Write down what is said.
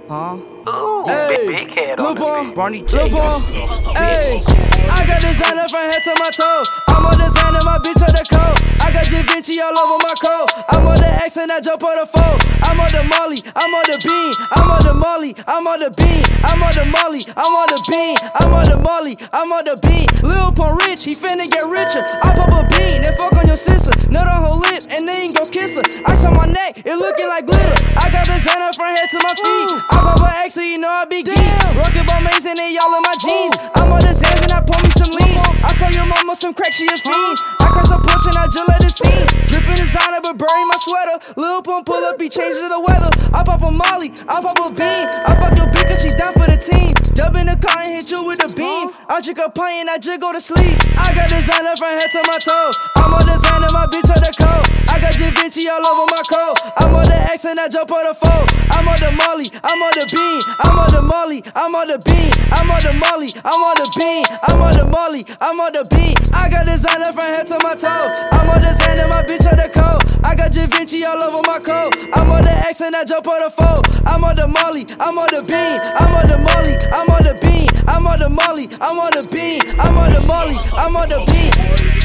Huh? Ooh, big head on the Barney J. Hey, I got designer from head to my toe. I'm a designer, my bitch on the coat. I got Da Vinci all over my coat. I'm on the X and I jump on the foe. I'm on the Molly, I'm on the bean. I'm on the Molly, I'm on the bean. I'm on the Molly, I'm on the bean. I'm on the Molly, I'm on the bean. Lil Pump rich, he finna get richer. I pop a bean, then fuck on your sister. Nut on her lip, and then go kiss her. Ice on my neck, it looking like glitter. I got designer from head to my feet. I pop a X, so you know I be geek. Rockin' by Mason and y'all in my jeans. I'm on the Zans and I pour me some lean. I saw your mama some crack, she a fiend. I crash a push and I just let it scene. Drippin' designer but bury my sweater. Lil Pump pull up, he changes the weather. I pop a Molly, I pop a bean. I fuck your bitch cause she down for the team. Jump in the car and hit you with a beam. I drink a pint and I just go to sleep. I got designer from head to my toe. I'm a designer, my bitch on the coat. I got Da Vinci all over my coat. I'm on the X and I jump on the foe. I'm on the Molly, I'm on the bean. I'm on the Molly, I'm on the bean. I'm on the Molly, I'm on the bean. I'm on the Molly, I'm on the bean. I got designer from head to my toe. I'm on designer, my bitch on the coat. I got Da Vinci all over my coat. I'm on the X and I jump on the foe. I'm on the Molly, I'm on the bean. I'm on the Molly, I'm on the bean. I'm on the Molly, I'm on the bean. I'm on the Molly, I'm on the bean.